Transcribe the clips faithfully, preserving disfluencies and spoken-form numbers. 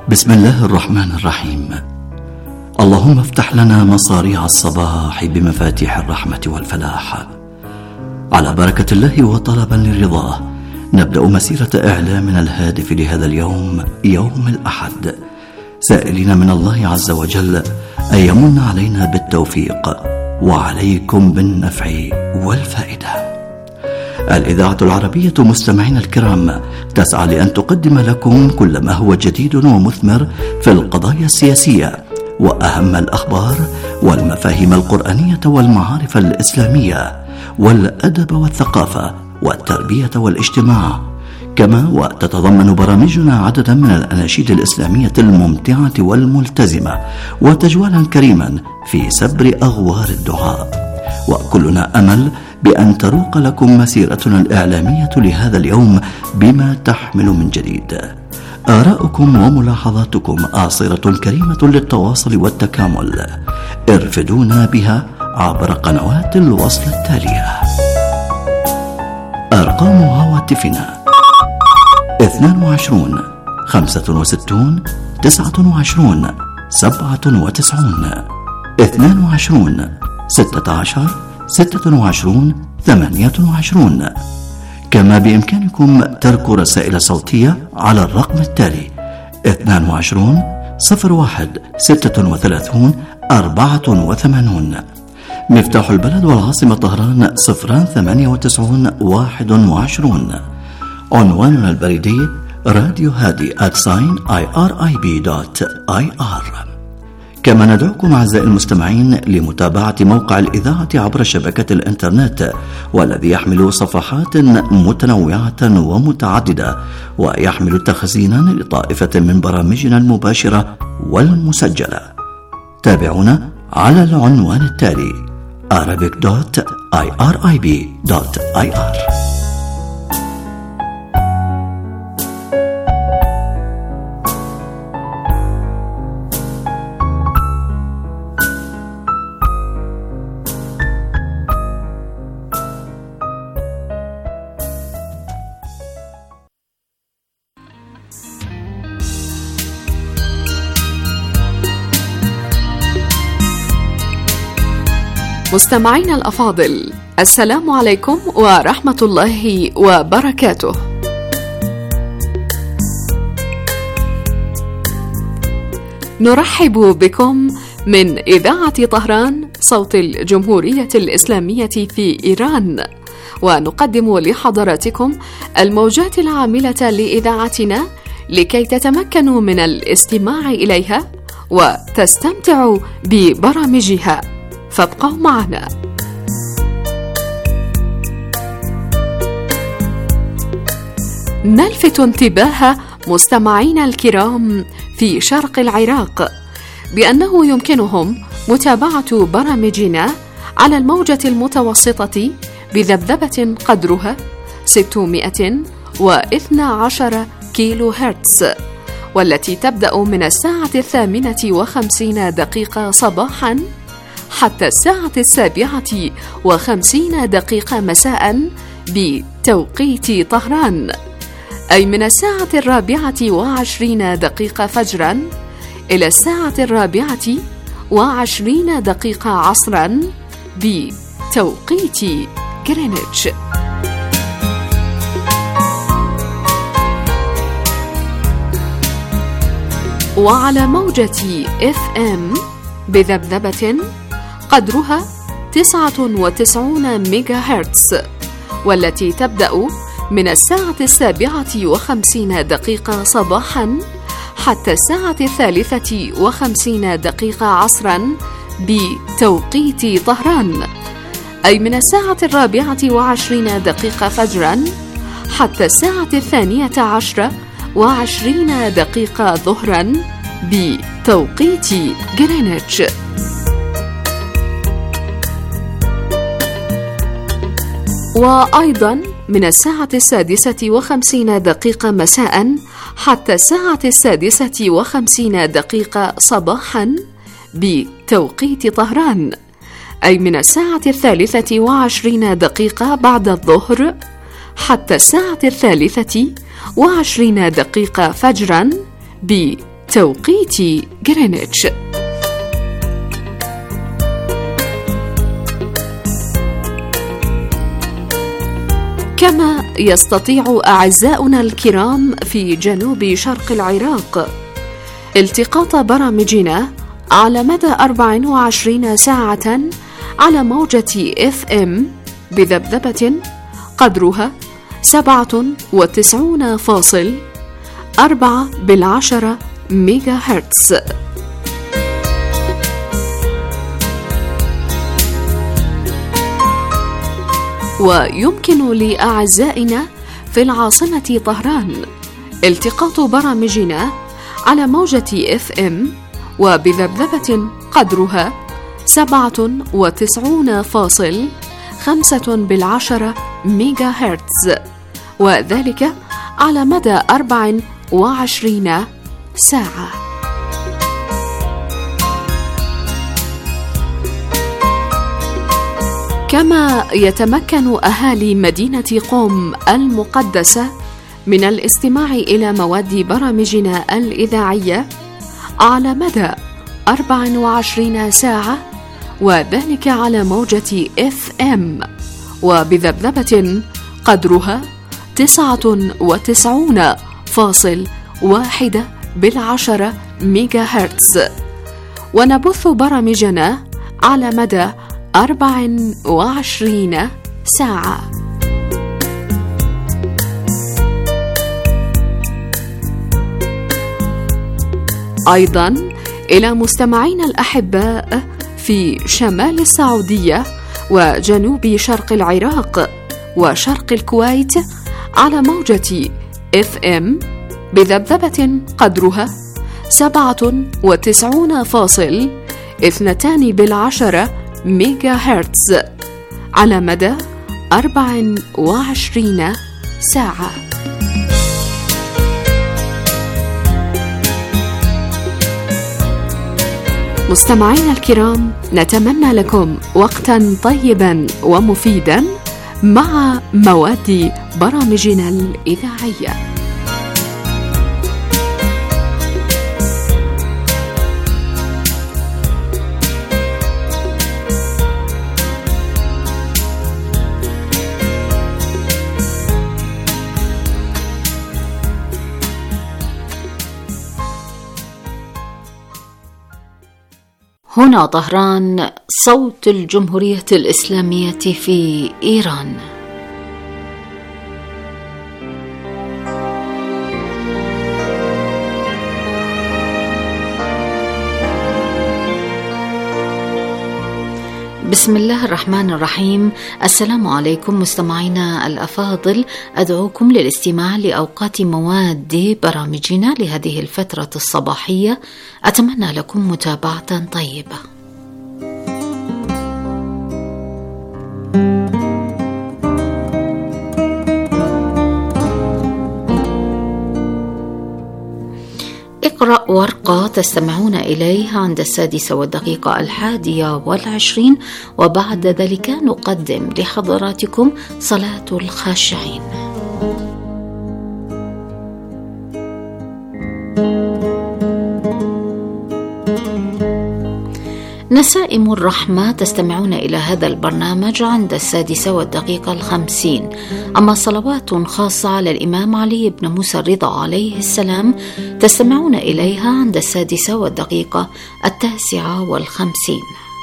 بسم الله الرحمن الرحيم. اللهم افتح لنا مصاريع الصباح بمفاتيح الرحمة والفلاح. على بركة الله وطلبا لرضاه نبدأ مسيرة إعلامنا الهادف لهذا اليوم، يوم الأحد، سائلين من الله عز وجل أن يمن علينا بالتوفيق وعليكم بالنفع والفائدة. الإذاعة العربية مستمعين الكرام تسعى لأن تقدم لكم كل ما هو جديد ومثمر في القضايا السياسية وأهم الأخبار والمفاهيم القرآنية والمعارف الإسلامية والأدب والثقافة والتربية والاجتماع، كما وتتضمن برامجنا عددا من الأناشيد الإسلامية الممتعة والملتزمة وتجوالا كريما في سبر أغوار الدعاء. وكلنا أمل بأن تروق لكم مسيرتنا الإعلامية لهذا اليوم بما تحمل من جديد. آراؤكم وملاحظاتكم آصرة كريمة للتواصل والتكامل، ارفدونا بها عبر قنوات الوصل التالية. أرقام هواتفنا اثنان وعشرون خمسة وستون تسعة وعشرون سبعة وتسعون اثنان وعشرون ستة عشر ستة وعشرون ثمانية وعشرون. كما بإمكانكم ترك رسائل صوتية على الرقم التالي اثنان وعشرون صفر واحد ستة وثلاثون أربعة وثمانون. مفتاح البلد والعاصمة طهران صفران ثمانية وتسعون واحد وعشرون. عنواننا البريدي راديو هادي آت ساين آي آر آي بي دوت آي آر. كما ندعوكم أعزائي المستمعين لمتابعة موقع الإذاعة عبر شبكة الإنترنت، والذي يحمل صفحات متنوعة ومتعددة ويحمل تخزينا لطائفة من برامجنا المباشرة والمسجلة. تابعونا على العنوان التالي arabic دوت آي آر آي بي دوت آي آر. مستمعينا الأفاضل، السلام عليكم ورحمة الله وبركاته. نرحب بكم من إذاعة طهران صوت الجمهورية الإسلامية في إيران، ونقدم لحضراتكم الموجات العاملة لإذاعتنا لكي تتمكنوا من الاستماع إليها وتستمتعوا ببرامجها، فابقوا معنا. نلفت انتباه مستمعينا الكرام في شرق العراق بأنه يمكنهم متابعة برامجنا على الموجة المتوسطة بذبذبة قدرها ستمائة واثني عشر كيلو هرتز، والتي تبدأ من الساعة الثامنة وخمسين دقيقة صباحاً حتى الساعة السابعة وخمسين دقيقة مساء بتوقيت طهران، أي من الساعة الرابعة وعشرين دقيقة فجرا إلى الساعة الرابعة وعشرين دقيقة عصرا بتوقيت غرينتش. وعلى موجة إف إم بذبذبة قدرها تسعة وتسعين ميجا هرتز، والتي تبدأ من الساعة السابعة وخمسين دقيقة صباحا حتى الساعة الثالثة وخمسين دقيقة عصرا بتوقيت طهران، أي من الساعة الرابعة وعشرين دقيقة فجرا حتى الساعة الثانية عشرة وعشرين دقيقة ظهرا بتوقيت غرينتش. وأيضا من الساعة السادسة وخمسين دقيقة مساء حتى الساعة السادسة وخمسين دقيقة صباحا بتوقيت طهران، أي من الساعة الثالثة وعشرين دقيقة بعد الظهر حتى الساعة الثالثة وعشرين دقيقة فجرا بتوقيت بتوقيت غرينتش. كما يستطيع أعزاؤنا الكرام في جنوب شرق العراق التقاط برامجنا على مدى أربع وعشرين ساعة على موجة إف إم بذبذبة قدرها سبعة وتسعون فاصل أربعة بالعشرة ميجا هرتز. ويمكن لأعزائنا في العاصمة طهران التقاط برامجنا على موجة إف إم وبذبذبة قدرها سبعة وتسعون فاصل خمسة بالعشرة ميجا هرتز، وذلك على مدى أربع وعشرين ساعة. كما يتمكن أهالي مدينة قم المقدسة من الاستماع إلى مواد برامجنا الإذاعية على مدى أربع وعشرين ساعة، وذلك على موجة إف إم وبذبذبة قدرها تسعة وتسعون فاصل واحد بالعشرة ميجا هرتز، ونبث برامجنا على مدى أربع وعشرين ساعة. أيضا إلى مستمعينا الأحباء في شمال السعودية وجنوب شرق العراق وشرق الكويت على موجة إف إم بذبذبة قدرها سبعة وتسعون فاصل اثنتان بالعشرة ميجا هرتز على مدى أربع وعشرين ساعة. مستمعينا الكرام، نتمنى لكم وقتا طيبا ومفيدا مع مواد برامجنا الإذاعية. هنا طهران، صوت الجمهورية الإسلامية في إيران. بسم الله الرحمن الرحيم. السلام عليكم مستمعينا الأفاضل، أدعوكم للاستماع لأوقات مواد برامجنا لهذه الفترة الصباحية. أتمنى لكم متابعة طيبة. اقرأ ورقة تستمعون إليها عند السادسة والدقيقة الحادية والعشرين، وبعد ذلك نقدم لحضراتكم صلاة الخاشعين. نسائم الرحمة تستمعون إلى هذا البرنامج عند السادسة والدقيقة الخمسين. أما صلوات خاصة على الإمام علي بن موسى الرضا عليه السلام تستمعون إليها عند السادسة والدقيقة التاسعة والخمسين.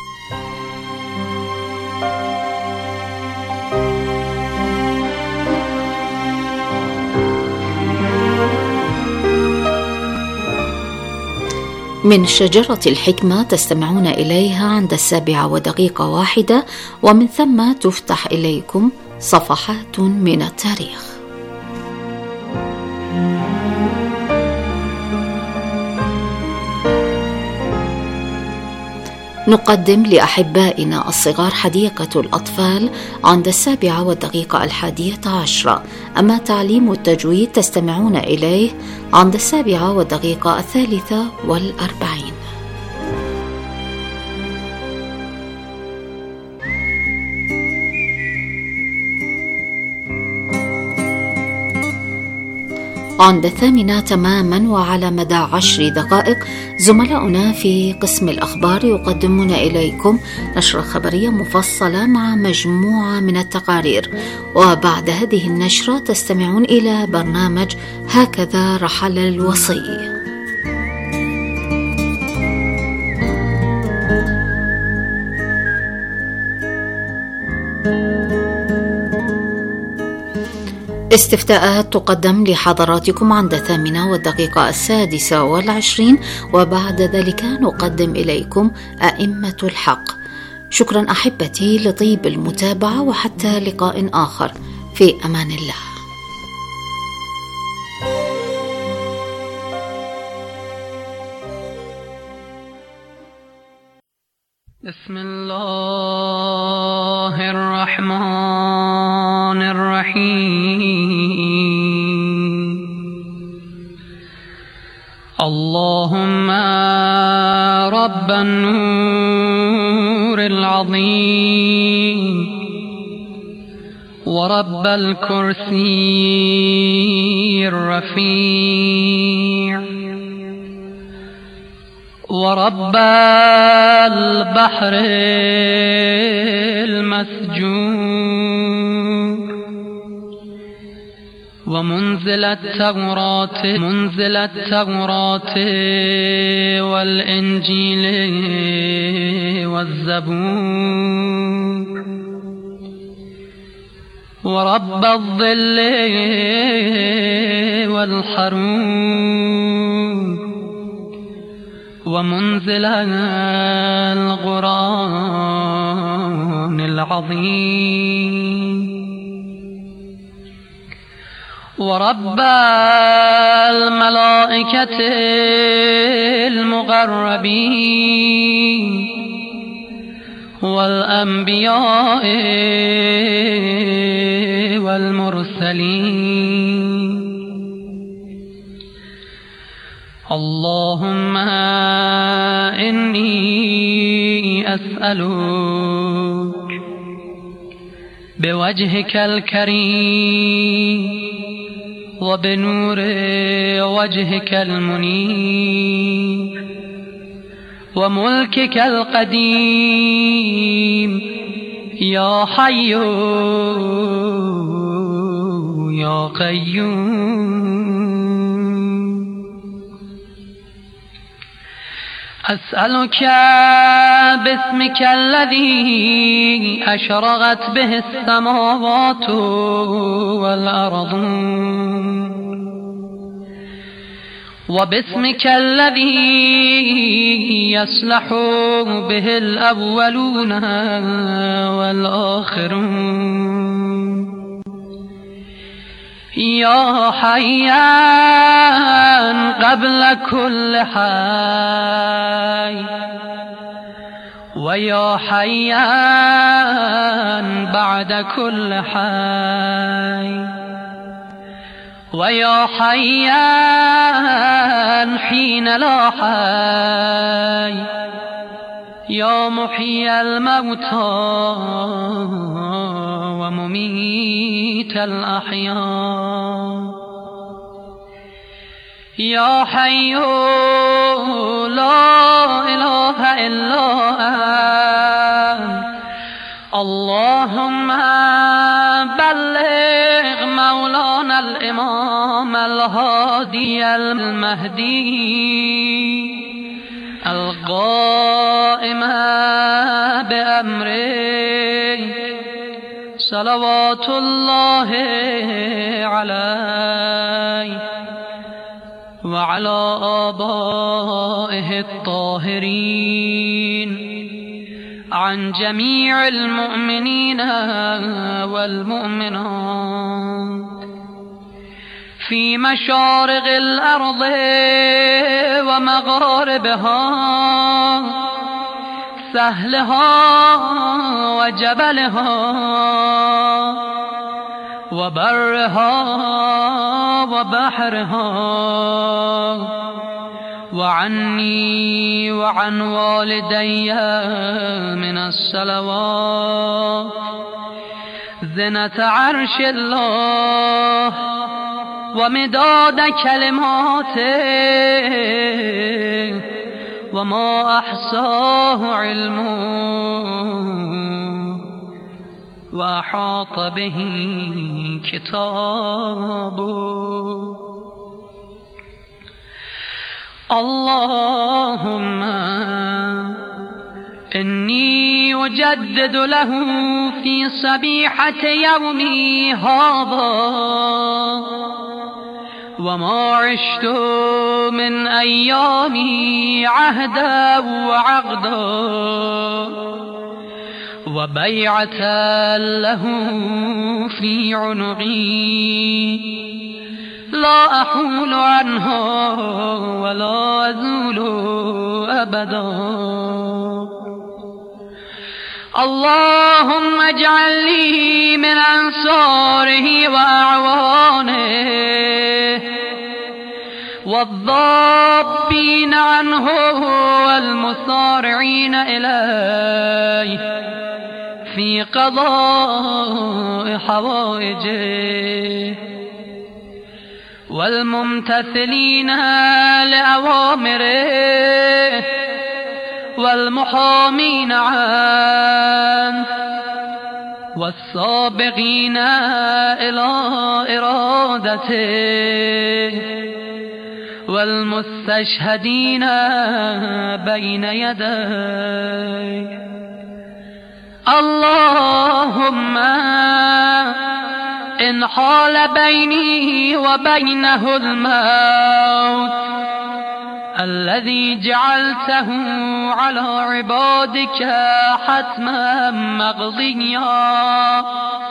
من شجرة الحكمة تستمعون إليها عند السابعة ودقيقة واحدة، ومن ثم تفتح إليكم صفحات من التاريخ. نقدم لأحبائنا الصغار حديقة الأطفال عند السابعة والدقيقة الحادية عشرة. أما تعليم التجويد تستمعون إليه عند السابعة والدقيقة الثالثة والأربعين. عند الثامنة تماما وعلى مدى عشر دقائق زملاؤنا في قسم الأخبار يقدمون إليكم نشرة خبرية مفصلة مع مجموعة من التقارير، وبعد هذه النشرة تستمعون إلى برنامج هكذا رحل الوصي. استفتاءات تقدم لحضراتكم عند الثامنة والدقيقة السادسة والعشرين، وبعد ذلك نقدم إليكم أئمة الحق. شكرا أحبتي لطيب المتابعة، وحتى لقاء آخر، في أمان الله. بسم الله الرحمن الرحيم. اللهم رب النور العظيم ورب الكرسي الرفيع ورب البحر المسجور ومنزل التوراة منزل التوراة والإنجيل والزبور ورب الظل والحرور ومنزل القرآن العظيم ورب الملائكة المقربين والأنبياء والمرسلين. اللهم إني أسألك بوجهك الكريم وبنور وجهك المنير وملكك القديم يا حي يا قيوم، أسألك باسمك الذي أشرقت به السماوات والأرض وباسمك الذي يصلح به الأولون والآخرون يا حيان قبل كل حي ويا حيان بعد كل حي ويا حيان حين لا حي يا محيي الموتى ومميت الأحياء يا حي لا إله إلا أنت. اللهم بلغ مولانا الإمام الهادي المهدي القائم بأمره صلوات الله عليه وعلى آبائه الطاهرين عن جميع المؤمنين والمؤمنات في مشارق الأرض ومغاربها سهلها وجبلها وبرها وبحرها وعني وعن والدي من الصلوات زنة عرش الله ومداد كلماته وما أحصاه علمه وأحاط به كتابه. اللهم إني أجدد له في صبيحة يومي هذا وما عشت من أيامي عهدا وعقدا وبيعة له في عنقي لا أحول عنها ولا أزول أبدا. اللهم اجعل لي من أنصاره وأعوانه والضابين عنه والمصارعين إليه في قضاء حوائجه والممتثلين لأوامره والمحامين عنه والسابقين إلى إرادته والمستشهدين بين يديه. اللهم إن حال بيني وبينه الموت الذي جعلته على عبادك حتما مقضيا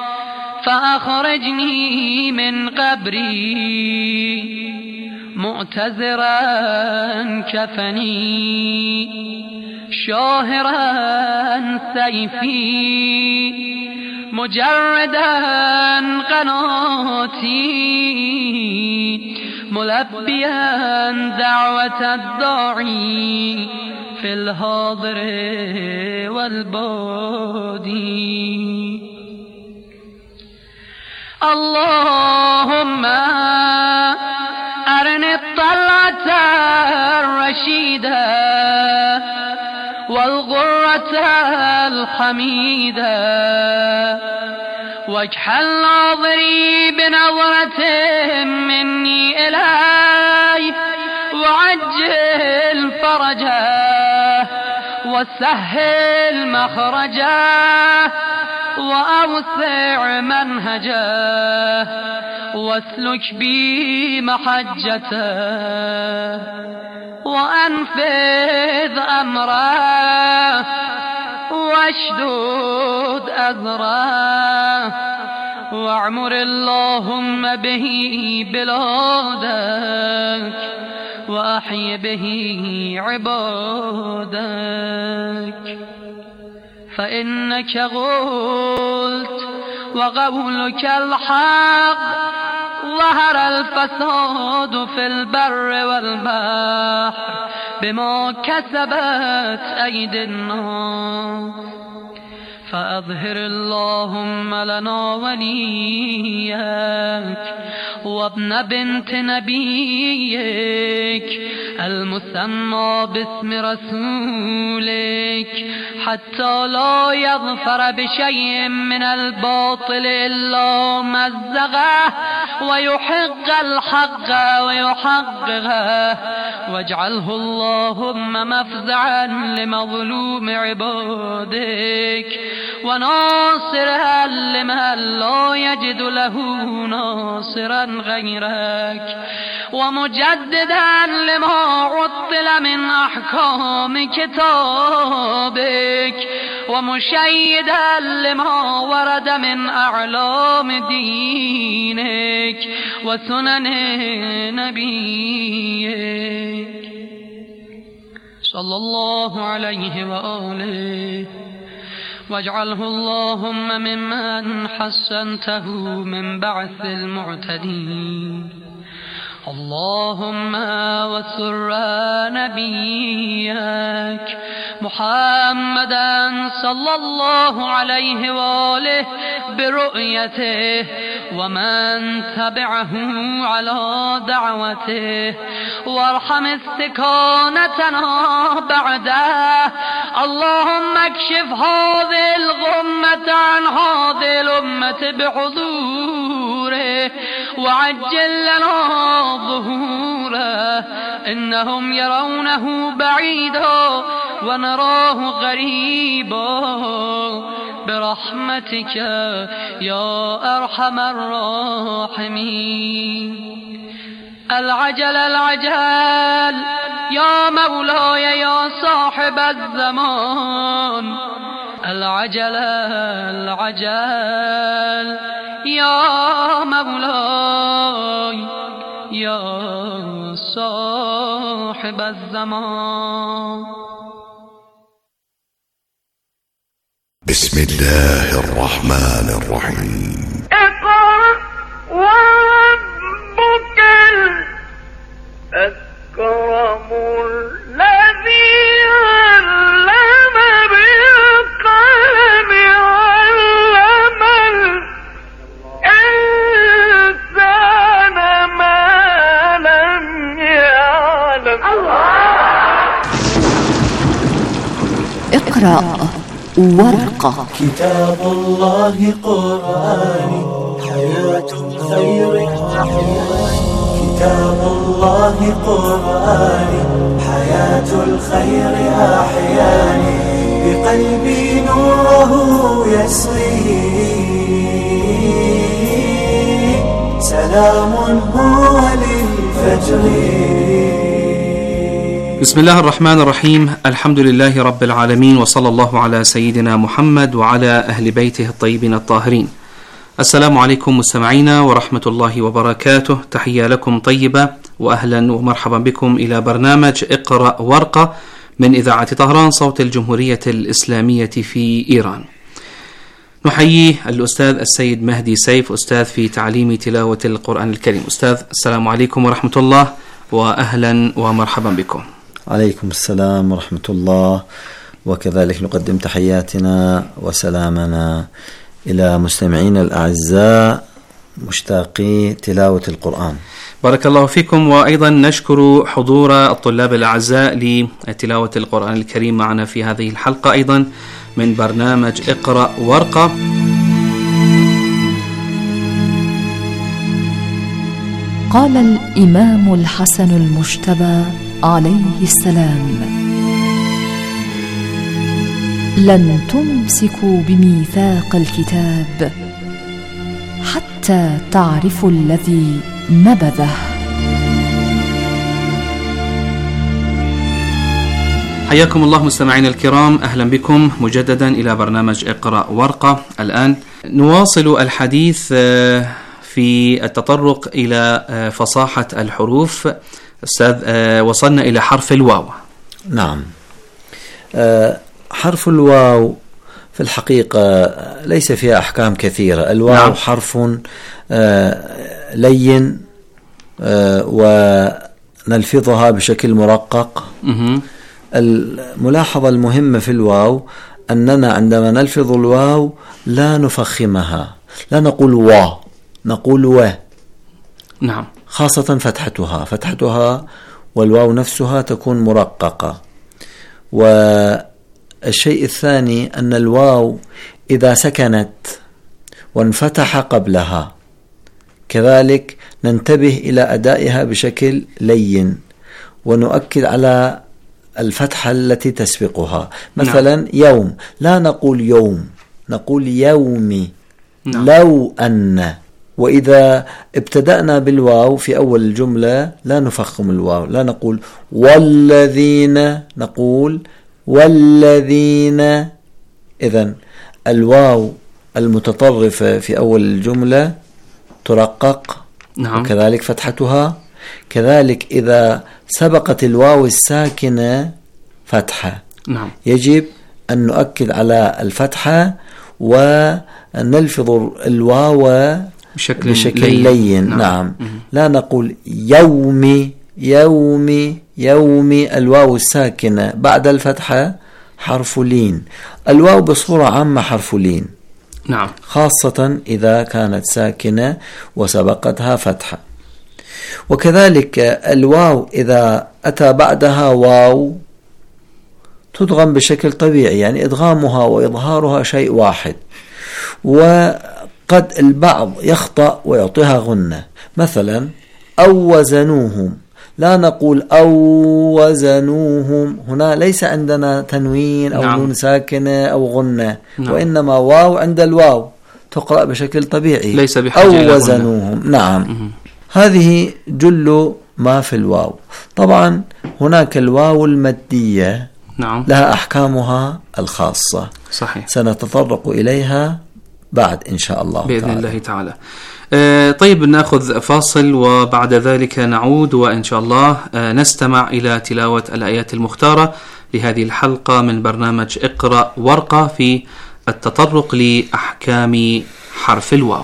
فأخرجني من قبري معتذرا كفني شاهرا سيفي مجردا قناتي ملبيا دعوة الداعي في الحاضر والبادي. اللهم أرني الطلعة الرشيدة والغرة الحميدة واجعل ناظري بنظرة مني إليه وعجل فرجه وسهل مخرجه وأوسع منهجه واسلك بي محجته وأنفذ أمره واشدد أذره واعمر اللهم به بلادك وأحي به عبادك. فإنك قلت وقولك الحق ظهر الفساد في البر والبحر بما كسبت أيدي الناس فأظهر اللهم لنا وليك وابن بنت نبيك المسمى باسم رسولك حتى لا يظفر بشيء من الباطل إلا مزغه ويحق الحق ويحققه واجعله اللهم مفزعا لمظلوم عبادك وناصرا لمن لا يجد له ناصرا غيرك ومجددا لما عطل من أحكام كتابك ومشيدا لما ورد من أعلام دينك وسنن نبيك صلى الله عليه وآله واجعله اللهم ممن حسنته من بعث المعتدين. اللهم وسر نبيك محمدا صلى الله عليه وآله برؤيته ومن تبعه على دعوته وارحم استكانتنا بعده. اللهم اكشف هذه الغمة عن هذه الأمة بحضوره وعجل لنا ظهوره. إنهم يرونه بعيدا ونراه غريبا برحمتك يا أرحم الراحمين. العجل العجل يا مولاي يا صاحب الزمان. العجل العجل يا مولاي يا صاحب الزمان. بسم الله الرحمن الرحيم. اقرأ وربك الأكرم الذي علم بالقلم علم الإنسان ما لم يعلم. اقرأ ورقة. كتاب الله قرآني حياة خير أحياني. كتاب الله قرآني حياة الخير أحياني. بقلبي نوره يسري سلام هو للفجر. بسم الله الرحمن الرحيم. الحمد لله رب العالمين، وصلى الله على سيدنا محمد وعلى أهل بيته الطيبين الطاهرين. السلام عليكم مستمعينا ورحمة الله وبركاته. تحية لكم طيبة وأهلا ومرحبا بكم إلى برنامج اقرأ ورقة من إذاعة طهران صوت الجمهورية الإسلامية في إيران. نحيي الأستاذ السيد مهدي سيف، أستاذ في تعليم تلاوة القرآن الكريم. أستاذ السلام عليكم ورحمة الله وأهلا ومرحبا بكم. عليكم السلام ورحمة الله، وكذلك نقدم تحياتنا وسلامنا إلى مستمعينا الأعزاء مشتاقي تلاوة القرآن. بارك الله فيكم، وأيضا نشكر حضور الطلاب الأعزاء لتلاوة القرآن الكريم معنا في هذه الحلقة أيضا من برنامج اقرأ ورقة. قال الإمام الحسن المجتبى عليه السلام: لن تمسكوا بميثاق الكتاب حتى تعرفوا الذي نبذه. حياكم الله مستمعينا الكرام، أهلا بكم مجددا إلى برنامج اقرأ ورقة. الآن نواصل الحديث في التطرق إلى فصاحة الحروف. أستاذ، وصلنا إلى حرف الواو. نعم، حرف الواو في الحقيقة ليس فيها أحكام كثيرة. الواو نعم. حرف لين ونلفظها بشكل مرقق. الملاحظة المهمة في الواو أننا عندما نلفظ الواو لا نفخمها، لا نقول وا، نقول و. نعم، خاصة فتحتها فتحتها والواو نفسها تكون مرققة. والشيء الثاني أن الواو إذا سكنت وانفتح قبلها كذلك ننتبه إلى أدائها بشكل لين ونؤكد على الفتحة التي تسبقها. مثلا نعم. يوم، لا نقول يوم، نقول يومي. نعم. لو أن. وإذا ابتدأنا بالواو في أول الجملة لا نفخم الواو، لا نقول والذين، نقول والذين. إذن الواو المتطرفة في أول الجملة ترقق. نعم. وكذلك فتحتها. كذلك إذا سبقت الواو الساكنة فتحة، نعم. يجب أن نؤكد على الفتحة ونلفظ الواو بشكل, بشكل لين, لين. نعم, نعم. لا نقول يومي يومي يومي. الواو الساكنة بعد الفتحة حرف لين. الواو بصورة عامة حرف لين. نعم. خاصة إذا كانت ساكنة وسبقتها فتحة. وكذلك الواو إذا أتى بعدها واو تدغم بشكل طبيعي، يعني إدغامها وإظهارها شيء واحد. وقد البعض يخطأ ويعطيها غنة، مثلا أو وزنوهم، لا نقول أو وزنوهم، هنا ليس عندنا تنوين أو نعم. نون ساكنة أو غنة، نعم. وإنما واو عند الواو تقرأ بشكل طبيعي، ليس بحاجة أو وزنوهم. نعم. م- هذه جل ما في الواو. طبعا هناك الواو المادية، نعم. لها أحكامها الخاصة، صحيح. سنتطرق إليها بعد إن شاء الله بإذن تعالى. الله تعالى. آه طيب، نأخذ فاصل وبعد ذلك نعود وإن شاء الله آه نستمع إلى تلاوة الآيات المختارة لهذه الحلقة من برنامج اقرأ وارقى في التطرق لأحكام حرف الواو.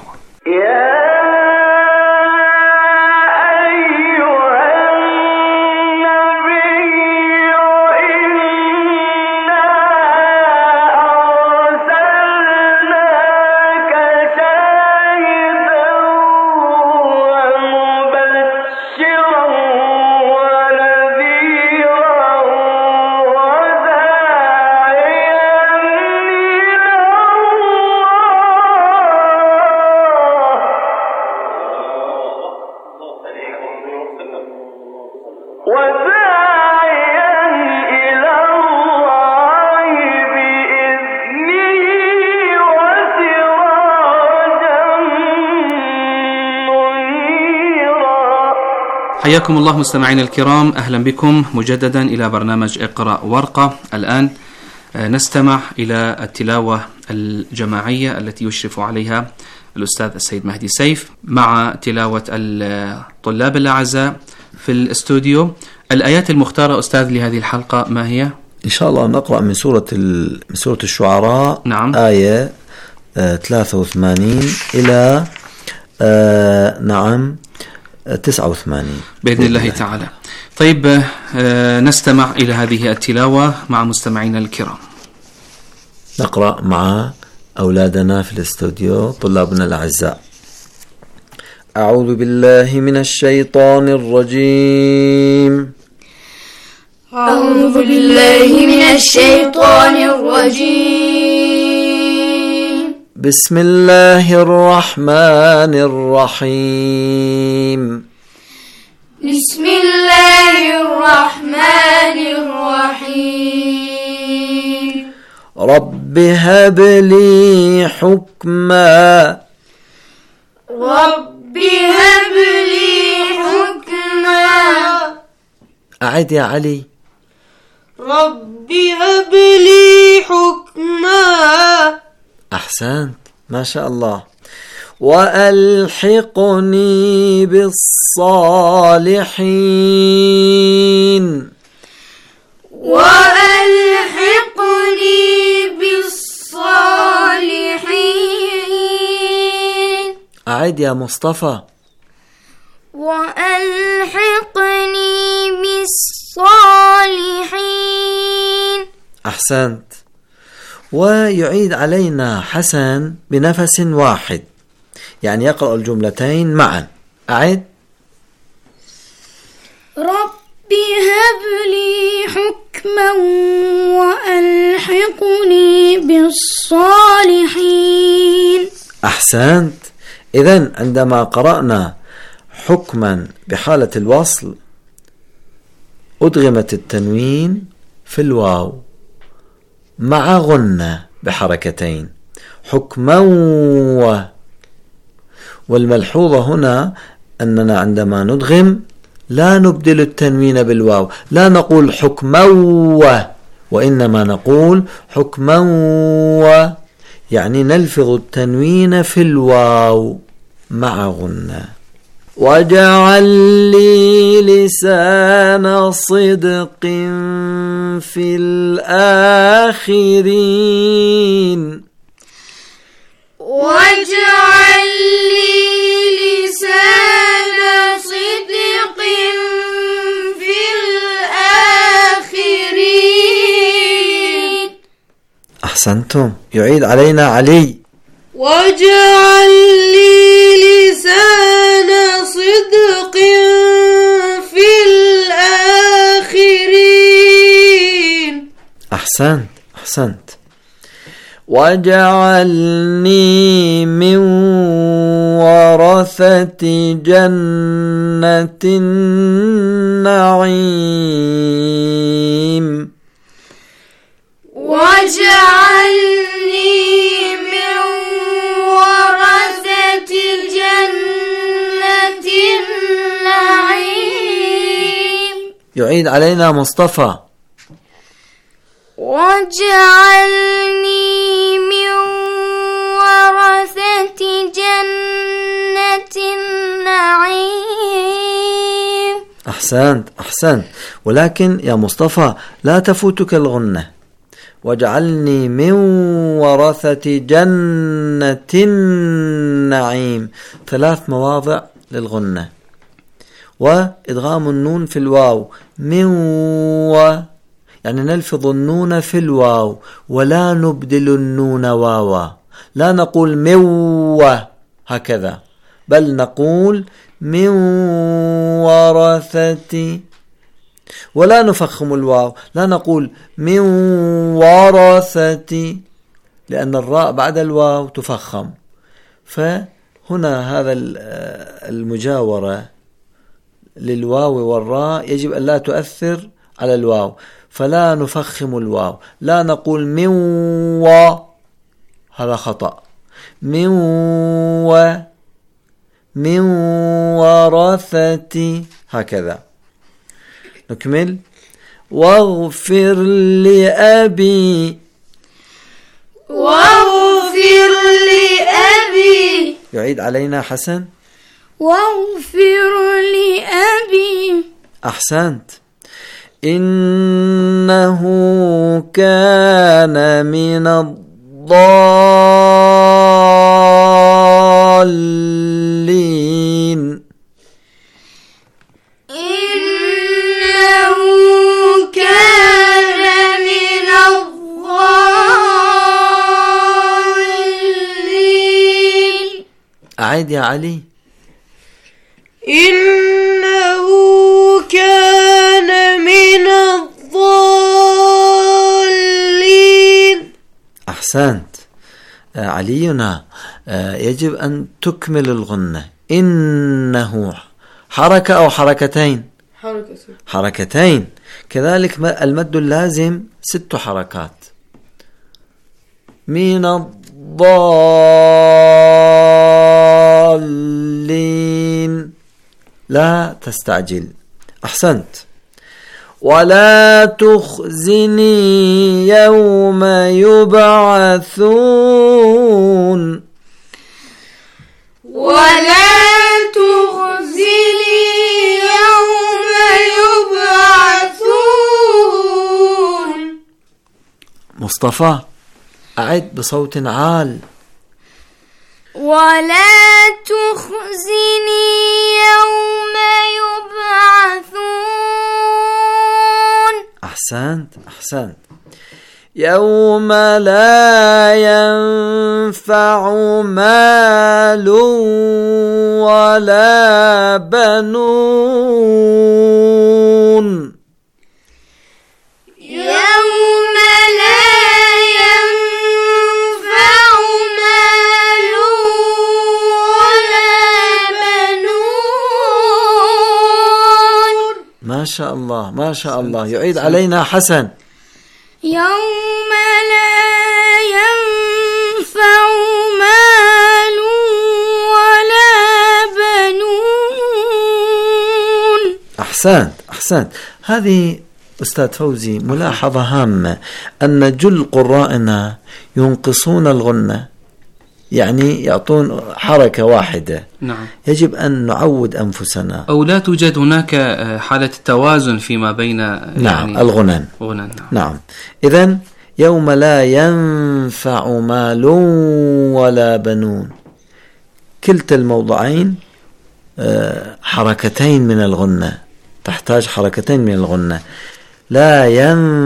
حياكم الله مستمعين الكرام، أهلا بكم مجددا إلى برنامج اقرأ وارقى. الآن نستمع إلى التلاوة الجماعية التي يشرف عليها الأستاذ السيد مهدي سيف مع تلاوة الطلاب الأعزاء في الاستوديو. الآيات المختارة أستاذ لهذه الحلقة ما هي؟ إن شاء الله نقرأ من سورة من سورة الشعراء، نعم. آية آه ثلاثة وثمانين إلى آه نعم تسعة وثمانين بإذن الله تعالى. طيب، آه نستمع إلى هذه التلاوة مع مستمعينا الكرام. نقرأ مع أولادنا في الاستوديو طلابنا الأعزاء. أعوذ بالله من الشيطان الرجيم. أعوذ بالله من الشيطان الرجيم. بسم الله الرحمن الرحيم. بسم الله الرحمن الرحيم. رب هب لي حكما. رب هب لي حكما. أعد يا علي. رب هب لي حكما. أحسنت، ما شاء الله. وألحقني بالصالحين. وألحقني بالصالحين. أعد يا مصطفى. وألحقني بالصالحين. أحسنت. ويعيد علينا حسن بنفس واحد، يعني يقرأ الجملتين معا. أعد. رب هب لي حكما وألحقني بالصالحين. أحسنت. إذن عندما قرأنا حكما بحالة الوصل أدغمت التنوين في الواو مع غنة بحركتين، حكما و. والملحوظة هنا أننا عندما ندغم لا نبدل التنوين بالواو، لا نقول حكما و، وإنما نقول حكما و، يعني نلفظ التنوين في الواو مع غنة. واجعل لي لسان صدق في الآخرين. واجعل لي لسان صدق في الآخرين. أحسنتم. يعيد علينا علي. واجعل لي لسان صدق في الآخرين. أحسنت أحسنت. واجعلني من ورثة جنة النعيم. واجعلني من ورثة جنة النعيم. يعيد علينا مصطفى. واجعلني من ورثة جنة النعيم. أحسنت أحسنت. ولكن يا مصطفى لا تفوتك الغنة. واجعلني من ورثة جنة النعيم، ثلاث مواضع للغنة. وإدغام النون في الواو، من و، يعني نلفظ النون في الواو ولا نبدل النون واوا، لا نقول من هكذا، بل نقول من ورثة، ولا نفخم الواو، لا نقول من ورثة لأن الراء بعد الواو تفخم. فهنا هذا المجاورة للواو والراء يجب أن لا تؤثر على الواو، فلا نفخم الواو، لا نقول من و، هذا خطأ، من و، من ورثة، هكذا. نكمل. واغفر لأبي. واغفر لأبي. يعيد علينا حسن. واغفر لأبي. أحسنت. إنه كان من الضالين. إنه كان من الضالين. أعيد يا علي. إنه كان من الضالين. أحسنت. آه علينا آه يجب أن تكمل الغنة. إنه حركة أو حركتين؟ حركتين. حركتين. كذلك المد اللازم ست حركات. من الضالين، لا تستعجل. أحسنت. ولا تخزني يوم يبعثون. ولا تخزني يوم يبعثون. مصطفى أعد بصوت عال. ولا تخزني يوم يبعثون. أحسنت أحسنت. يوم لا ينفع مال ولا بنون. يوم لا ينفع مال ولا بنون. ما شاء الله ما شاء الله. يعيد علينا حسن. يوم لا ينفع مال ولا بنون. أحسنت أحسنت. هذه أستاذ فوزي ملاحظة هامة، أن جل قرائنا ينقصون الغنة، يعني يعطون حركة واحدة. نعم. يجب أن نعود أنفسنا، أو لا توجد هناك حالة التوازن فيما بين نعم يعني الغنن. غنن. نعم. نعم. إذن يوم لا ينفع مال ولا بنون، كلتا الموضعين حركتين من الغنة، تحتاج حركتين من الغنة. لا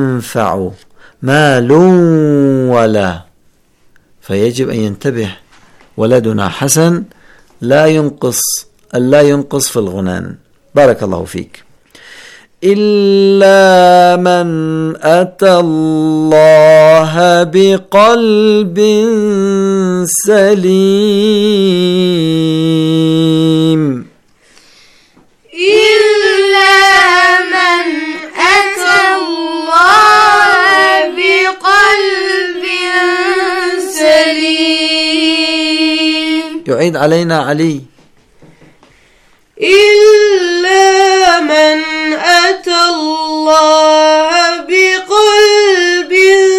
ينفع مال ولا، فيجب أن ينتبه ولدنا حسن لا ينقص لا ينقص في الغنان. بارك الله فيك. إلا من أتى الله بقلب سليم. إلا من أتى الله بقلب سليم. يعيد علينا علي. إلا من أتى الله بقلب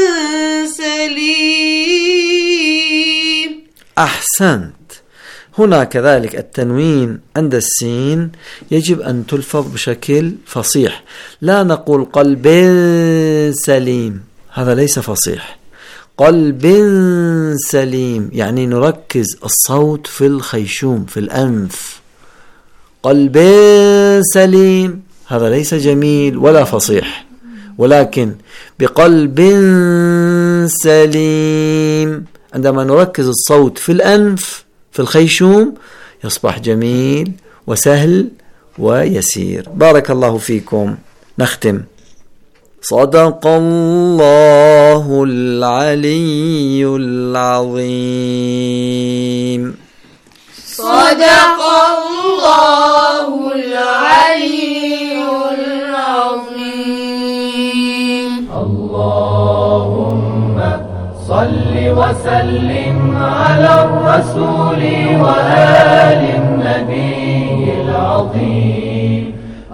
سليم. أحسنت. هنا كذلك التنوين عند السين يجب أن تلفظ بشكل فصيح، لا نقول قلب سليم، هذا ليس فصيح. قلب سليم يعني نركز الصوت في الخيشوم في الأنف. قلب سليم هذا ليس جميل ولا فصيح، ولكن بقلب سليم عندما نركز الصوت في الأنف في الخيشوم يصبح جميل وسهل ويسير. بارك الله فيكم. نختم. صدق الله العلي العظيم. صدق الله العلي العظيم. اللهم صل وسلم على الرسول وآل النبي العظيم.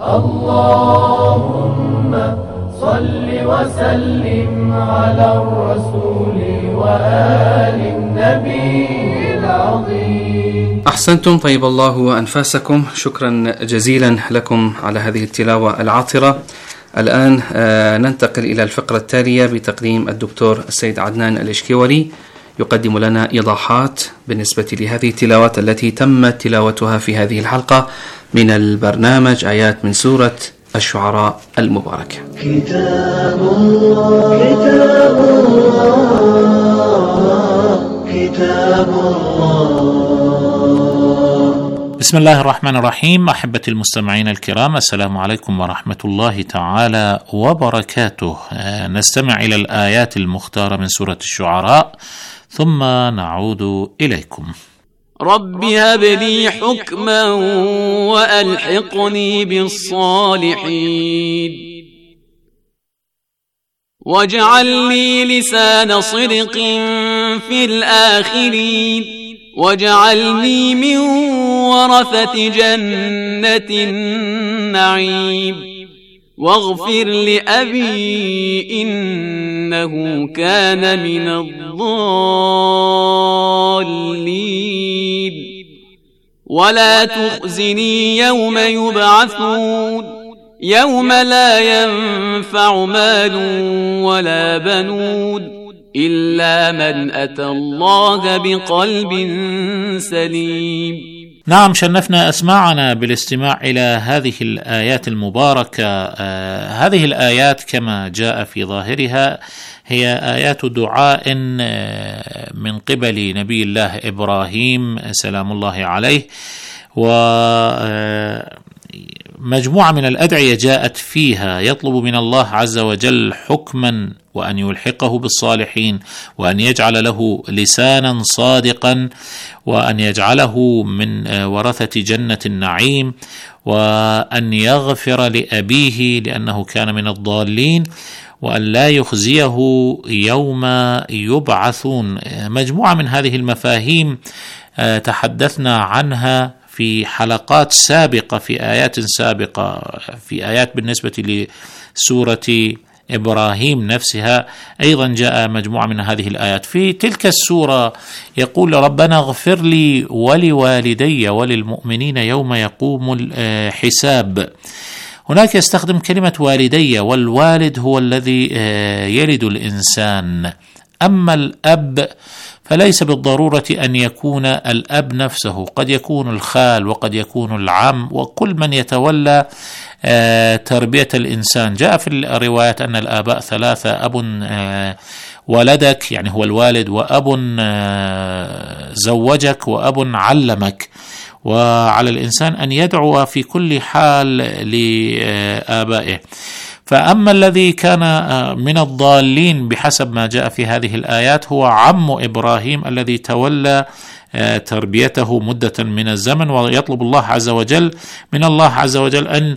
اللهم صل وسلم على الرسول وآل النبي العظيم. أحسنتم، طيب الله أنفاسكم. شكرا جزيلا لكم على هذه التلاوة العاطرة. الآن ننتقل إلى الفقرة التالية بتقديم الدكتور السيد عدنان الإشكيوري، يقدم لنا إيضاحات بالنسبة لهذه التلاوات التي تمت تلاوتها في هذه الحلقة من البرنامج، آيات من سورة الشعراء المباركة. كتاب الله كتاب الله كتاب الله. بسم الله الرحمن الرحيم. أحبتي المستمعين الكرام، السلام عليكم ورحمة الله تعالى وبركاته. نستمع إلى الآيات المختارة من سورة الشعراء ثم نعود إليكم. رب هب لي حكما وألحقني بالصالحين واجعل لي لسان صدق في الآخرين واجعلني من ورثة جنة النعيم واغفر لأبي إنه كان من الضالين ولا تخزني يوم يبعثون يوم لا ينفع مال ولا بنون إلا من أتى الله بقلب سليم. نعم، شنفنا أسماعنا بالاستماع إلى هذه الآيات المباركة. آه هذه الآيات كما جاء في ظاهرها هي آيات دعاء من قبل نبي الله إبراهيم سلام الله عليه، ومجموعة من الأدعية جاءت فيها يطلب من الله عز وجل حكما وأن يلحقه بالصالحين وأن يجعل له لسانا صادقا وأن يجعله من ورثة جنة النعيم وأن يغفر لأبيه لأنه كان من الضالين وأن لا يخزيه يوم يبعثون. مجموعة من هذه المفاهيم تحدثنا عنها في حلقات سابقة في آيات سابقة، في آيات بالنسبة لسورة إبراهيم نفسها أيضا جاء مجموعة من هذه الآيات. في تلك السورة يقول ربنا اغفر لي ولوالدي وللمؤمنين يوم يقوم الحساب. هناك يستخدم كلمة والدي، والوالد هو الذي يلد الإنسان، أما الأب فليس بالضرورة أن يكون الأب نفسه، قد يكون الخال وقد يكون العم وكل من يتولى تربية الإنسان. جاء في الروايات أن الآباء ثلاثة، أب ولدك يعني هو الوالد، وأب زوجك، وأب علمك. وعلى الإنسان أن يدعو في كل حال لآبائه. فأما الذي كان من الضالين بحسب ما جاء في هذه الآيات هو عم إبراهيم الذي تولى تربيته مدة من الزمن، ويطلب الله عز وجل من الله عز وجل أن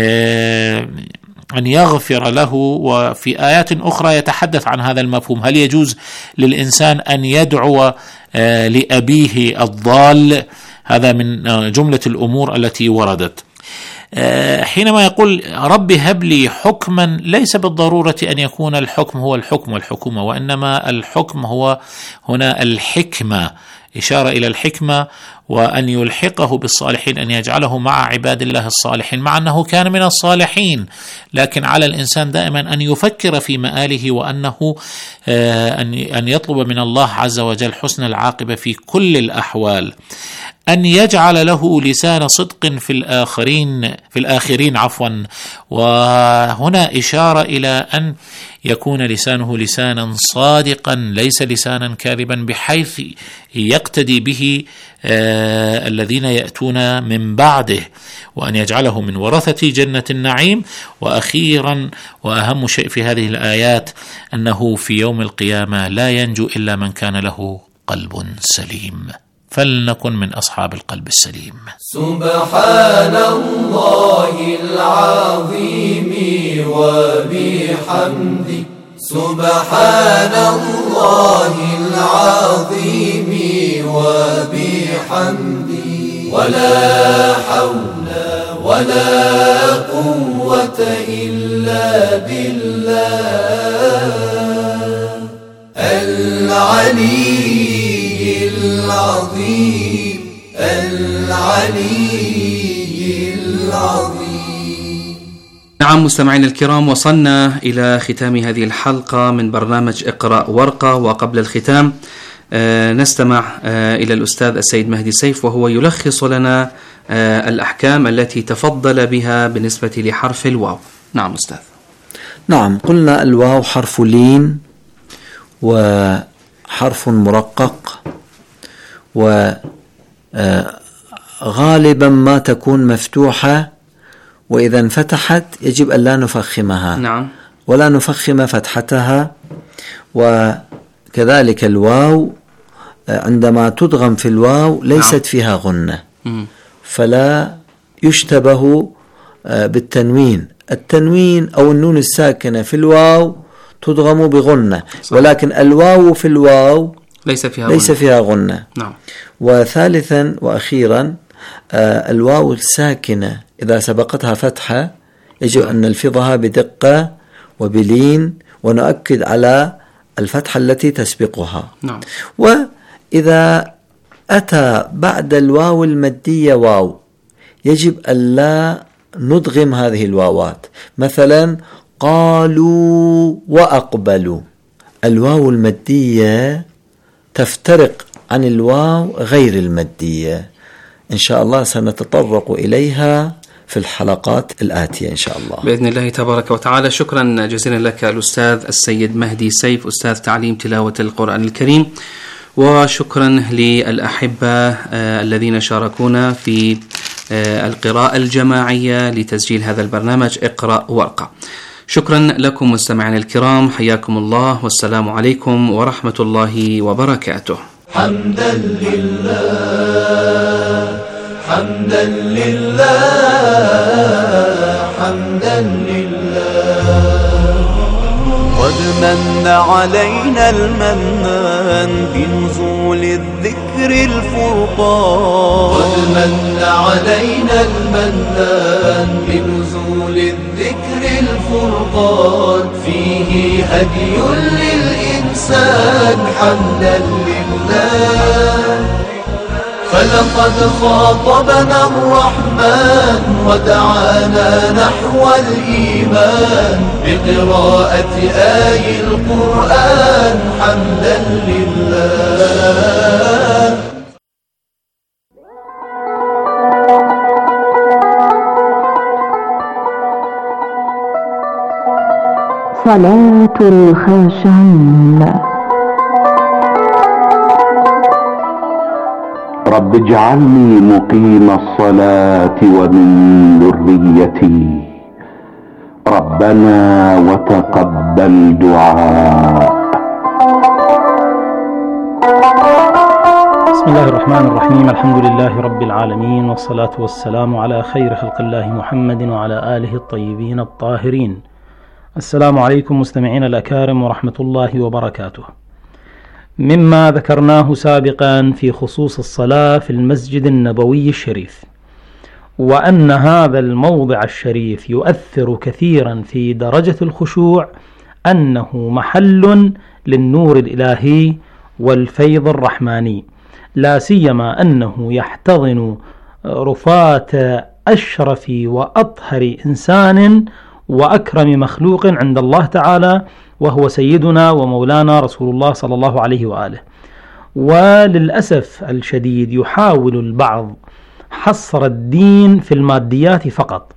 أن يغفر له. وفي آيات أخرى يتحدث عن هذا المفهوم، هل يجوز للإنسان أن يدعو لأبيه الضال؟ هذا من جملة الأمور التي وردت. حينما يقول رب هب لي حكما، ليس بالضرورة أن يكون الحكم هو الحكم والحكومة، وإنما الحكم هو هنا الحكمة، إشارة إلى الحكمة، وأن يلحقه بالصالحين، أن يجعله مع عباد الله الصالحين، مع أنه كان من الصالحين. لكن على الإنسان دائما أن يفكر في مآله، وأنه أن يطلب من الله عز وجل حسن العاقبة في كل الأحوال، أن يجعل له لسان صدق في الآخرين في الآخرين عفوا. وهنا إشارة إلى أن يكون لسانه لسانا صادقا ليس لسانا كاذبا، بحيث يقتدي به آه الذين يأتون من بعده، وأن يجعله من ورثة جنة النعيم. وأخيرا وأهم شيء في هذه الآيات أنه في يوم القيامة لا ينجو إلا من كان له قلب سليم، فلنكن من أصحاب القلب السليم. سبحان الله العظيم وبحمده، سبحان الله العظيم وبحمده، ولا حول ولا قوة إلا بالله العلي العظيم العلي العظيم. نعم مستمعينا الكرام، وصلنا إلى ختام هذه الحلقة من برنامج اقرأ ورقة. وقبل الختام آه نستمع آه إلى الأستاذ السيد مهدي سيف، وهو يلخص لنا آه الأحكام التي تفضل بها بالنسبة لحرف الواو. نعم أستاذ. نعم، قلنا الواو حرف لين وحرف مرقق، وغالبا ما تكون مفتوحة، وإذا انفتحت يجب أن لا نفخمها. نعم. ولا نفخم فتحتها. وكذلك الواو عندما تضغم في الواو ليست نعم. فيها غنة، فلا يشتبه بالتنوين. التنوين أو النون الساكنة في الواو تضغم بغنة، صح. ولكن الواو في الواو ليس فيها ليس غنة. فيها غنة. نعم. وثالثا وأخيرا الواو الساكنة إذا سبقتها فتحة يجب أن نلفظها بدقة وبلين، ونؤكد على الفتحة التي تسبقها. نعم. وإذا أتى بعد الواو المادية واو يجب ألا ندغم هذه الواوات. مثلا قالوا وأقبلوا، الواو المادية تفترق عن الواو غير المادية. إن شاء الله سنتطرق إليها في الحلقات الآتية إن شاء الله بإذن الله تبارك وتعالى. شكرا جزيلا لك الأستاذ السيد مهدي سيف، أستاذ تعليم تلاوة القرآن الكريم. وشكرا للأحبة الذين شاركونا في القراءة الجماعية لتسجيل هذا البرنامج اقرأ ورقة. شكرا لكم مستمعين الكرام، حياكم الله، والسلام عليكم ورحمة الله وبركاته. حمدا لله حمدا لله حمدا لله. قد من علينا المنان بنزول الذكر الفرقان، قد من علينا المنان بنزول الذكر الفرقان، فيه هدي للإنسان حمدا لله. فلقد خاطبنا الرحمن ودعانا نحو الإيمان بقراءة آي القرآن حمدا لله. صلاة الخاشعين. رب اجعلني مقيم الصلاة ومن ذريتي، ربنا وتقبل دعاء. بسم الله الرحمن الرحيم، الحمد لله رب العالمين، والصلاة والسلام على خير خلق الله محمد وعلى آله الطيبين الطاهرين. السلام عليكم مستمعين الأكارم ورحمة الله وبركاته. مما ذكرناه سابقا في خصوص الصلاة في المسجد النبوي الشريف، وأن هذا الموضع الشريف يؤثر كثيرا في درجة الخشوع، أنه محل للنور الإلهي والفيض الرحماني، لا سيما أنه يحتضن رفاة أشرف وأطهر إنسان وأكرم مخلوق عند الله تعالى، وهو سيدنا ومولانا رسول الله صلى الله عليه وآله. وللأسف الشديد يحاول البعض حصر الدين في الماديات فقط،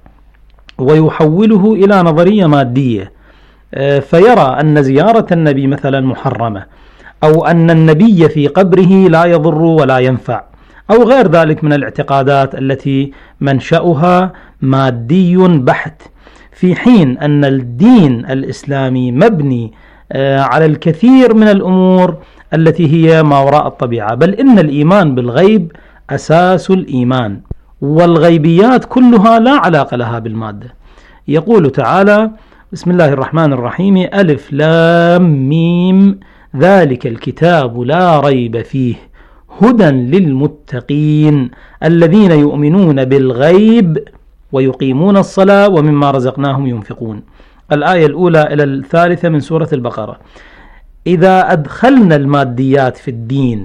ويحوله إلى نظرية مادية، فيرى أن زيارة النبي مثلا محرمة، أو أن النبي في قبره لا يضر ولا ينفع، أو غير ذلك من الاعتقادات التي منشأها مادي بحت، في حين أن الدين الإسلامي مبني على الكثير من الأمور التي هي ما وراء الطبيعة، بل إن الإيمان بالغيب أساس الإيمان، والغيبيات كلها لا علاقة لها بالمادة. يقول تعالى: بسم الله الرحمن الرحيم، ألف لام ميم، ذلك الكتاب لا ريب فيه هدى للمتقين الذين يؤمنون بالغيب ويقيمون الصلاة ومما رزقناهم ينفقون. الآية الأولى إلى الثالثة من سورة البقرة. إذا أدخلنا الماديات في الدين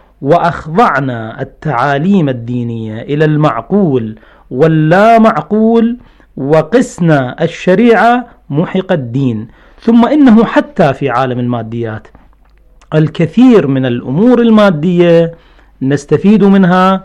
وأخضعنا التعاليم الدينية إلى المعقول واللا معقول وقسنا الشريعة، محق الدين. ثم إنه حتى في عالم الماديات الكثير من الأمور المادية نستفيد منها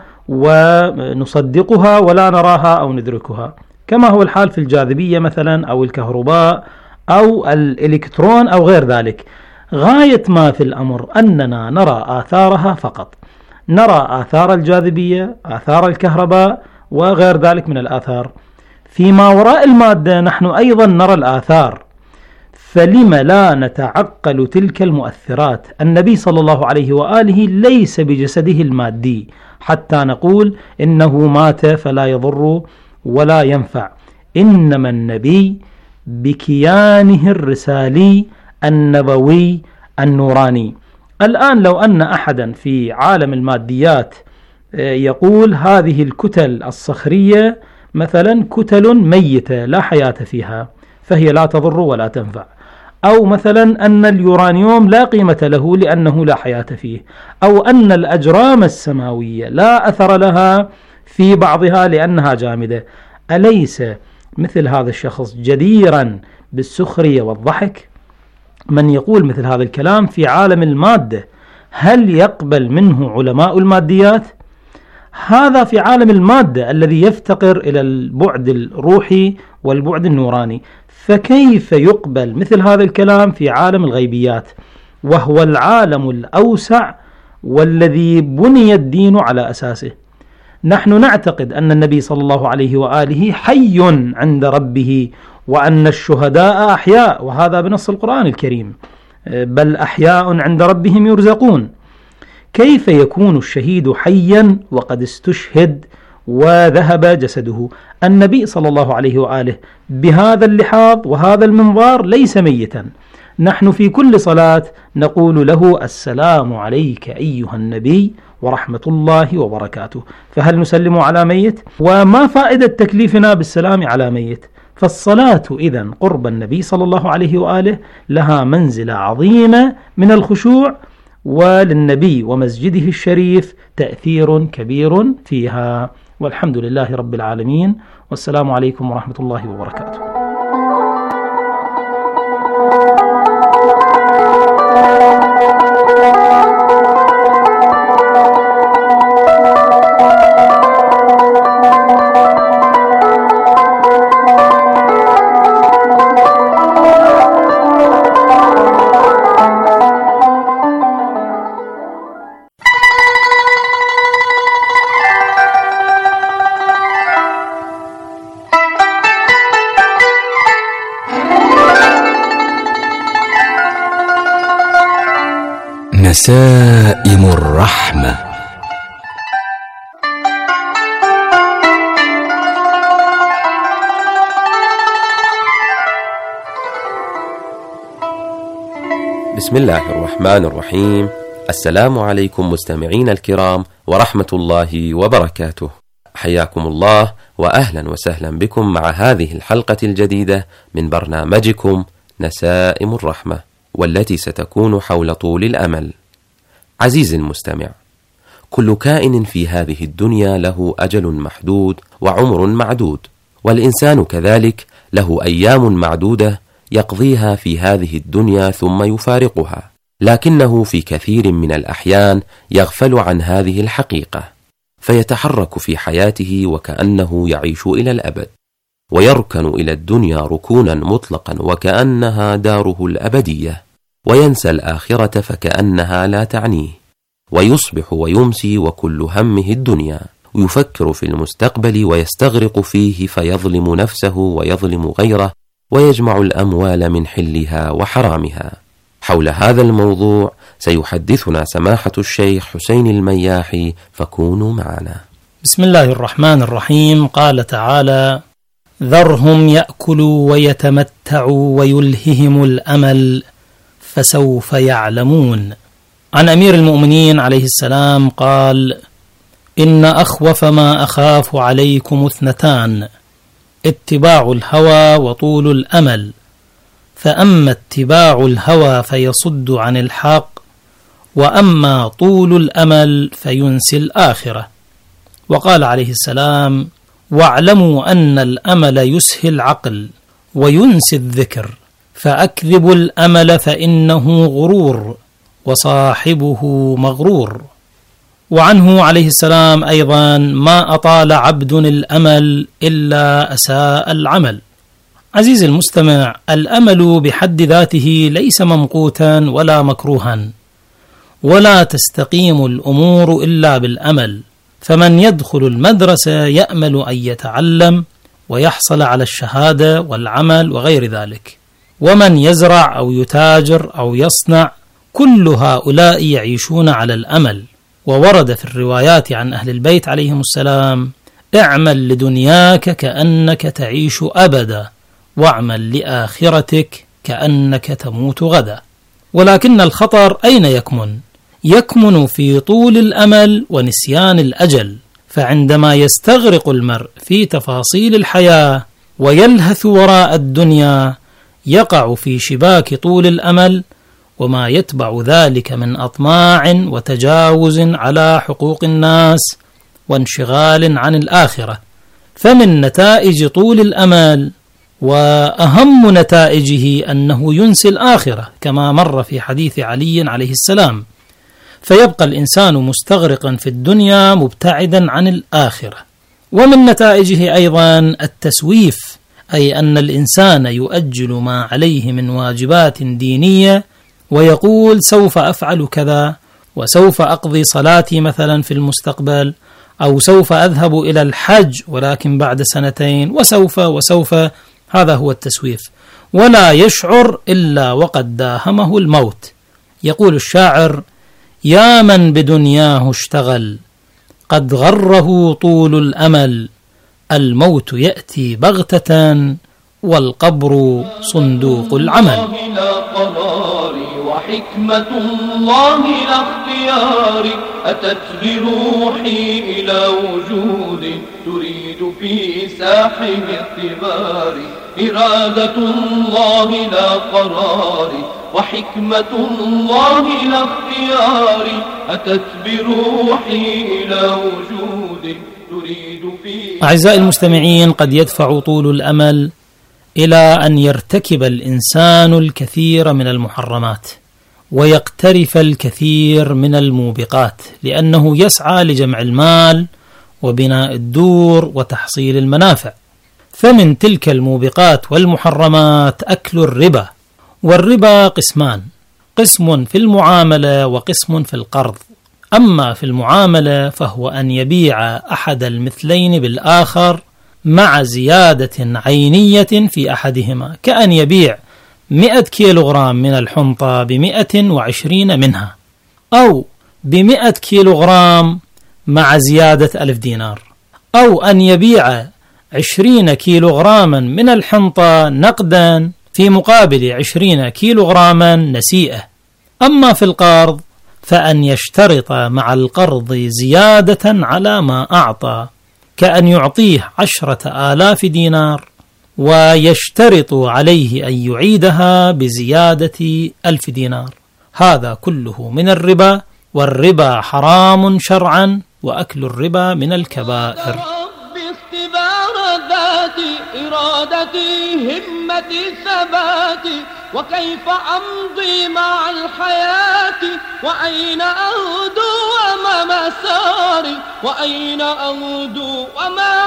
ونصدقها ولا نراها أو ندركها، كما هو الحال في الجاذبية مثلا، أو الكهرباء، أو الإلكترون، أو غير ذلك. غاية ما في الأمر أننا نرى آثارها فقط، نرى آثار الجاذبية، آثار الكهرباء، وغير ذلك من الآثار. فيما وراء المادة نحن أيضا نرى الآثار، فلم لا نتعقل تلك المؤثرات؟ النبي صلى الله عليه وآله ليس بجسده المادي حتى نقول إنه مات فلا يضر ولا ينفع، إنما النبي بكيانه الرسالي النبوي النوراني. الآن لو أن أحدا في عالم الماديات يقول هذه الكتل الصخرية مثلا كتل ميتة لا حياة فيها، فهي لا تضر ولا تنفع، أو مثلا أن اليورانيوم لا قيمة له لأنه لا حياة فيه، أو أن الأجرام السماوية لا أثر لها في بعضها لأنها جامدة، أليس مثل هذا الشخص جديرا بالسخرية والضحك؟ من يقول مثل هذا الكلام في عالم المادة هل يقبل منه علماء الماديات؟ هذا في عالم المادة الذي يفتقر إلى البعد الروحي والبعد النوراني، فكيف يقبل مثل هذا الكلام في عالم الغيبيات، وهو العالم الأوسع والذي بني الدين على أساسه؟ نحن نعتقد أن النبي صلى الله عليه وآله حي عند ربه، وأن الشهداء أحياء، وهذا بنص القرآن الكريم، بل أحياء عند ربهم يرزقون. كيف يكون الشهيد حيا وقد استشهد وذهب جسده؟ النبي صلى الله عليه وآله بهذا اللحاظ وهذا المنظار ليس ميتا. نحن في كل صلاة نقول له السلام عليك أيها النبي ورحمة الله وبركاته، فهل نسلم على ميت؟ وما فائدة تكليفنا بالسلام على ميت؟ فالصلاة إذن قرب النبي صلى الله عليه وآله لها منزلة عظيمة من الخشوع، وللنبي ومسجده الشريف تأثير كبير فيها. والحمد لله رب العالمين، والسلام عليكم ورحمة الله وبركاته. نسائم الرحمة. بسم الله الرحمن الرحيم. السلام عليكم مستمعين الكرام ورحمة الله وبركاته. حياكم الله وأهلا وسهلا بكم مع هذه الحلقة الجديدة من برنامجكم نسائم الرحمة، والتي ستكون حول طول الأمل. عزيزي المستمع، كل كائن في هذه الدنيا له أجل محدود وعمر معدود، والإنسان كذلك له أيام معدودة يقضيها في هذه الدنيا ثم يفارقها، لكنه في كثير من الأحيان يغفل عن هذه الحقيقة، فيتحرك في حياته وكأنه يعيش إلى الأبد، ويركن إلى الدنيا ركونا مطلقا وكأنها داره الأبدية، وينسى الآخرة فكأنها لا تعنيه، ويصبح ويمسي وكل همه الدنيا، ويفكر في المستقبل ويستغرق فيه فيظلم نفسه ويظلم غيره، ويجمع الأموال من حلها وحرامها. حول هذا الموضوع سيحدثنا سماحة الشيخ حسين المياحي، فكونوا معنا. بسم الله الرحمن الرحيم. قال تعالى: ذرهم يأكلوا ويتمتعوا ويلههم الأمل فسوف يعلمون. عن أمير المؤمنين عليه السلام قال: إن أخوف ما أخاف عليكم اثنتان، اتباع الهوى وطول الأمل، فأما اتباع الهوى فيصد عن الحق، وأما طول الأمل فينسي الآخرة. وقال عليه السلام: واعلموا أن الأمل يسهي العقل وينسي الذكر، فأكذب الأمل فإنه غرور وصاحبه مغرور. وعنه عليه السلام أيضا: ما أطال عبد الأمل إلا أساء العمل. عزيزي المستمع، الأمل بحد ذاته ليس ممقوتا ولا مكروها، ولا تستقيم الأمور إلا بالأمل، فمن يدخل المدرسة يأمل أن يتعلم ويحصل على الشهادة والعمل وغير ذلك، ومن يزرع أو يتاجر أو يصنع، كل هؤلاء يعيشون على الأمل. وورد في الروايات عن أهل البيت عليهم السلام: اعمل لدنياك كأنك تعيش أبدا، واعمل لآخرتك كأنك تموت غدا. ولكن الخطر أين يكمن؟ يكمن في طول الأمل ونسيان الأجل، فعندما يستغرق المرء في تفاصيل الحياة ويلهث وراء الدنيا يقع في شباك طول الأمل، وما يتبع ذلك من أطماع وتجاوز على حقوق الناس وانشغال عن الآخرة. فمن نتائج طول الأمل وأهم نتائجه أنه ينسي الآخرة، كما مر في حديث علي عليه السلام، فيبقى الإنسان مستغرقا في الدنيا مبتعدا عن الآخرة. ومن نتائجه أيضا التسويف، أي أن الإنسان يؤجل ما عليه من واجبات دينية ويقول: سوف أفعل كذا، وسوف أقضي صلاتي مثلا في المستقبل، أو سوف أذهب إلى الحج ولكن بعد سنتين، وسوف وسوف. هذا هو التسويف، ولا يشعر إلا وقد داهمه الموت. يقول الشاعر: يا من بدنياه اشتغل، قد غره طول الأمل، الموت يأتي بغتة والقبر صندوق العمل. وحكمة الله لا اختياري، أتت بروحي إلى وجود تريد في ساحب اختباري، إرادة الله لا قراري، وحكمة الله لا اختياري، أتت بروحي إلى وجود تريد في. أعزائي المستمعين، قد يدفع طول الأمل إلى أن يرتكب الإنسان الكثير من المحرمات ويقترف الكثير من الموبقات، لأنه يسعى لجمع المال وبناء الدور وتحصيل المنافع. فمن تلك الموبقات والمحرمات أكل الربا. والربا قسمان: قسم في المعاملة وقسم في القرض. أما في المعاملة فهو أن يبيع أحد المثلين بالآخر مع زيادة عينية في أحدهما، كأن يبيع مئة كيلوغرام من الحنطة بمئة وعشرين منها. أو بمئة كيلوغرام مع زيادة ألف دينار، أو أن يبيع عشرين كيلوغراما من الحنطة نقدا في مقابل عشرين كيلوغراما نسيئة. أما في القرض فأن يشترط مع القرض زيادة على ما أعطى، كأن يعطيه عشرة آلاف دينار ويشترط عليه أن يعيدها بزيادة ألف دينار. هذا كله من الربا، والربا حرام شرعا، وأكل الربا من الكبائر. إرادتي همتي ثباتي وكيف أمضي مع الحياة وأين أغدو وما مساري وأين أغدو وما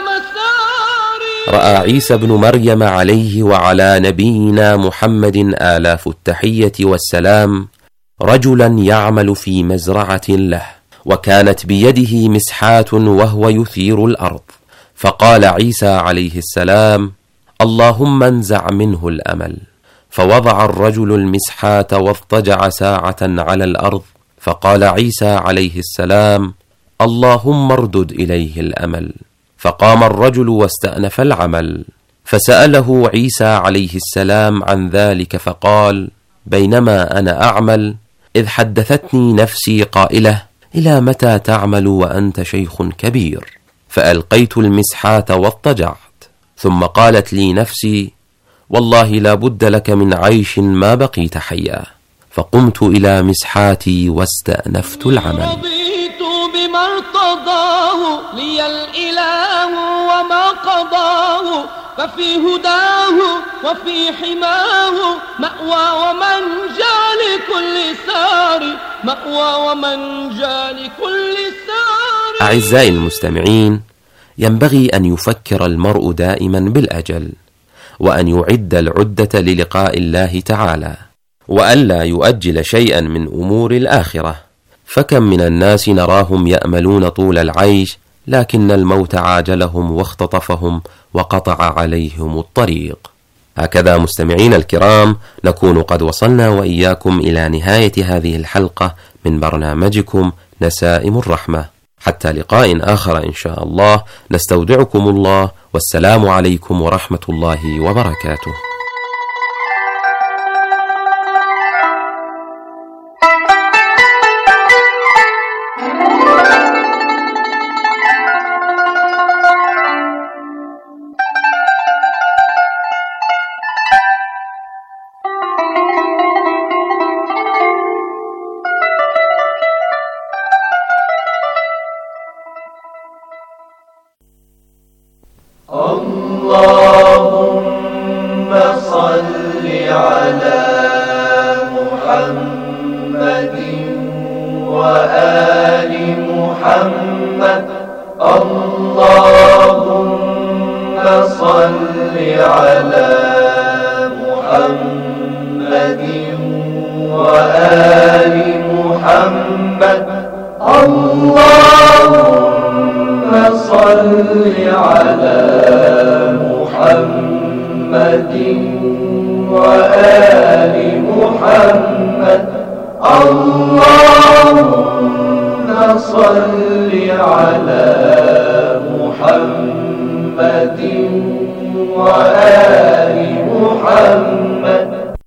مساري. رأى عيسى بن مريم عليه وعلى نبينا محمد آلاف التحية والسلام رجلا يعمل في مزرعة له، وكانت بيده مسحاة وهو يثير الأرض، فقال عيسى عليه السلام: اللهم انزع منه الأمل. فوضع الرجل المسحاة واضطجع ساعة على الأرض، فقال عيسى عليه السلام: اللهم اردد إليه الأمل. فقام الرجل واستأنف العمل، فسأله عيسى عليه السلام عن ذلك فقال: بينما أنا أعمل إذ حدثتني نفسي قائلة: إلى متى تعمل وأنت شيخ كبير؟ فألقيت المسحاة واضطجعت، ثم قالت لي نفسي: والله لا بد لك من عيش ما بقيت حيا، فقمت إلى مسحاتي واستأنفت العمل. رضيت بما ارتضاه لي الإله وما قضاه، ففي هداه وفي حماه مأوى ومنجى لكل سار، مأوى ومنجى لكل سار. أعزائي المستمعين، ينبغي أن يفكر المرء دائما بالأجل، وأن يعد العدة للقاء الله تعالى، وألا يؤجل شيئا من أمور الآخرة. فكم من الناس نراهم يأملون طول العيش، لكن الموت عاجلهم واختطفهم وقطع عليهم الطريق. هكذا مستمعين الكرام نكون قد وصلنا وإياكم إلى نهاية هذه الحلقة من برنامجكم نسائم الرحمة. حتى لقاء آخر إن شاء الله، نستودعكم الله، والسلام عليكم ورحمة الله وبركاته. اللهم صل على محمد وآل محمد. اللهم صل على محمد وآل محمد. اللهم صل على محمد وآل محمد. اللهم صل على محمد وآل محمد.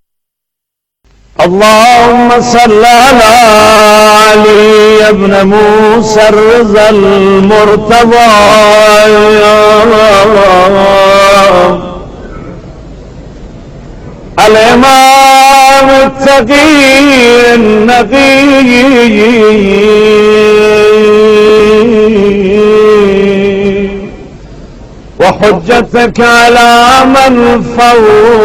اللهم صل على علي بن موسى الرضا المرتضى الإمام التقي النقي وحجتك على من فوق